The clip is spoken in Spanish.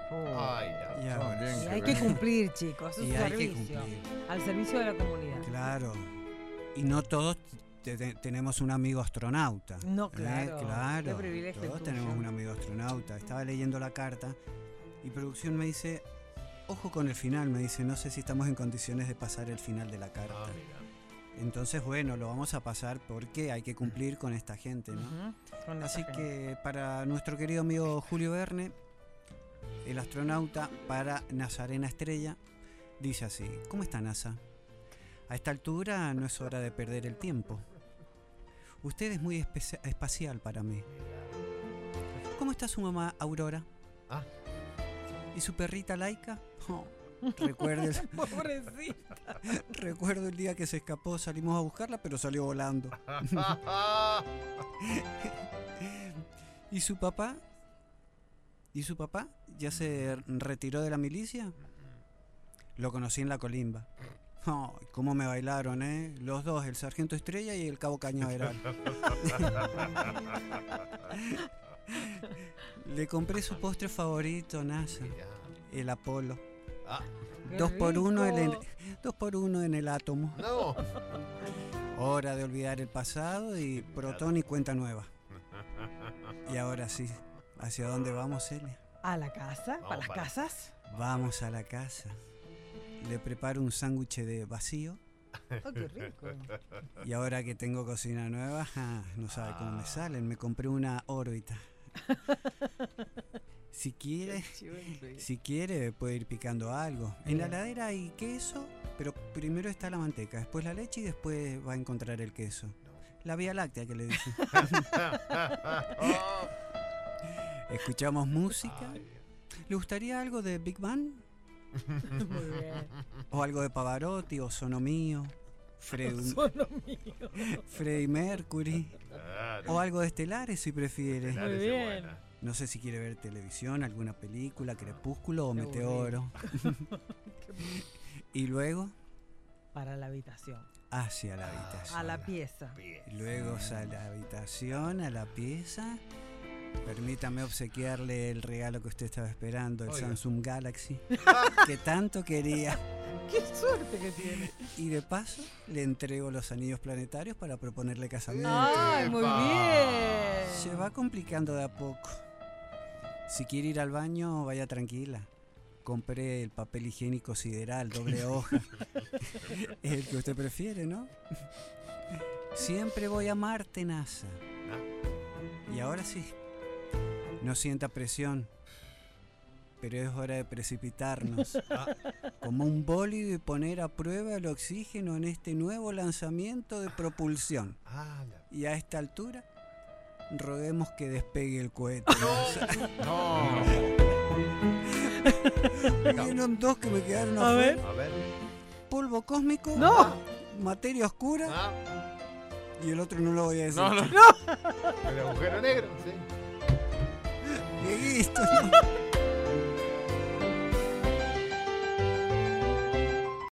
Ay, no. Y ahora, Y hay que cumplir, chicos. Es y un hay que servicio. cumplir. Al servicio de la comunidad. Claro. Y no todos tenemos un amigo astronauta. No, claro. Claro. Qué privilegio Todos tuyo. tenemos un amigo astronauta. Estaba leyendo la carta y producción me dice, ojo con el final, me dice, no sé si estamos en condiciones de pasar el final de la carta. Ah, mira. Entonces, bueno, lo vamos a pasar porque hay que cumplir con esta gente, ¿no? Ujú, con esa Así gente. que para nuestro querido amigo Julio Verne, el astronauta, para Nazarena Estrella, dice así: ¿cómo está, NASA? A esta altura no es hora de perder el tiempo. Usted es muy espacial para mí. ¿Cómo está su mamá Aurora? Ah. ¿Y su perrita Laika? Oh, Pobrecita. recuerdo el día que se escapó, salimos a buscarla, pero salió volando. ¿Y su papá? ¿Y su papá? ¿Ya se retiró de la milicia? Lo conocí en la colimba. Oh, cómo me bailaron, ¿eh? Los dos, el sargento Estrella y el cabo Cañaveral. Le compré su postre favorito, NASA, Mirá. el Apolo. Ah, Qué 2x1 rico. en el átomo. no. Hora de olvidar el pasado y protón y cuenta nueva. Y ahora sí, ¿hacia dónde vamos, Celia? ¿A la casa? ¿Para las para- casas? Vamos a la casa. Le preparo un sándwich de vacío. Oh, qué rico. Y ahora que tengo cocina nueva, no sabe cómo me salen. Me compré una órbita. Si quiere puede ir picando algo. En la heladera hay queso, pero primero está la manteca, después la leche y después va a encontrar el queso. La Vía Láctea, que le dicen. Oh. Escuchamos música. Ay, ¿Le gustaría algo de Big Bang? Muy bien. ¿O algo de Pavarotti o Sonomío? Solo mío. Freddie Mercury. claro. O algo de Estelares, si prefiere. Estelares Muy es bien. buena. No sé si quiere ver televisión, alguna película, Crepúsculo o Qué Meteoro. Y luego Para la habitación. hacia la habitación. A la pieza. Bien. Y luego a la habitación, a la pieza. Permítame obsequiarle el regalo que usted estaba esperando, el Oiga. Samsung Galaxy, que tanto quería. ¡Qué suerte que tiene! Y de paso le entrego los anillos planetarios para proponerle casamiento. ¡Ay, muy ¡Epa! bien! Se va complicando de a poco. Si quiere ir al baño, vaya tranquila. Compré el papel higiénico sideral, doble hoja. Es el que usted prefiere, ¿no? Siempre voy a Marte, NASA. Y ahora sí, no sienta presión, pero es hora de precipitarnos. Como un bólido y poner a prueba el oxígeno en este nuevo lanzamiento de propulsión. Ah, Y a esta altura, roguemos que despegue el cohete. no. Vinieron dos que me quedaron A ver. afuera. A ver. Polvo cósmico, ¡No! materia oscura, Ah, y el otro no lo voy a decir. el agujero negro, sí. Dieguito, no.